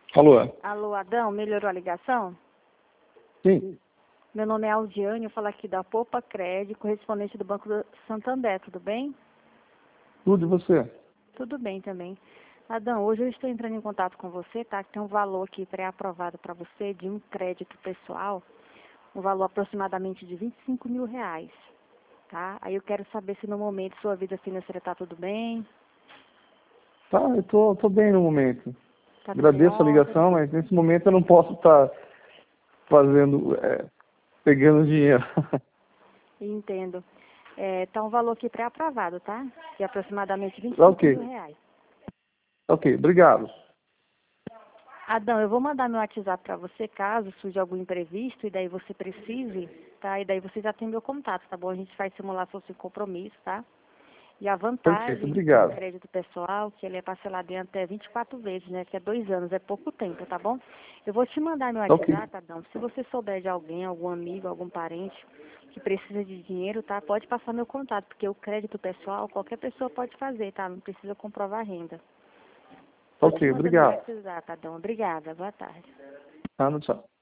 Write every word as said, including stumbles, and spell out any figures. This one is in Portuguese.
Alô? Alô, Adão, melhorou a ligação? Sim. Meu nome é Aldiane, eu falo aqui da Poupa Crédito, correspondente do Banco do Santander, tudo bem? Tudo e você? Tudo bem também. Adão, hoje eu estou entrando em contato com você, tá? Que tem um valor aqui pré-aprovado para você de um crédito pessoal, um valor aproximadamente de vinte e cinco mil reais, tá? Aí eu quero saber se no momento sua vida financeira está tudo bem, Tá, eu tô, tô bem no momento. tá tudo em Agradeço a ordem. ligação, mas nesse momento eu não posso estar fazendo, é, pegando dinheiro. Entendo. É, tá um valor aqui pré-aprovado, tá? De aproximadamente vinte e Tá cinco mil ok. reais. Ok, obrigado. Adão, eu vou mandar meu WhatsApp para você caso surja algum imprevisto e daí você precise, tá? E daí você já tem meu contato, tá bom? A gente faz simulação sem compromisso, tá? E a Perfeito, vantagem do obrigado. crédito pessoal, que ele é parcelado em até vinte e quatro vezes, né? Que é dois anos, é pouco tempo, tá bom? Eu vou te mandar meu Tá ok. WhatsApp, Adão. Se você souber de alguém, algum amigo, algum parente que precisa de dinheiro, tá? Pode passar meu contato, porque o crédito pessoal qualquer pessoa pode fazer, tá? Não precisa comprovar renda. Tá Tô te ok, mandando meu obrigado. WhatsApp, Adão. Obrigada. Boa tarde. Tá, no tchau.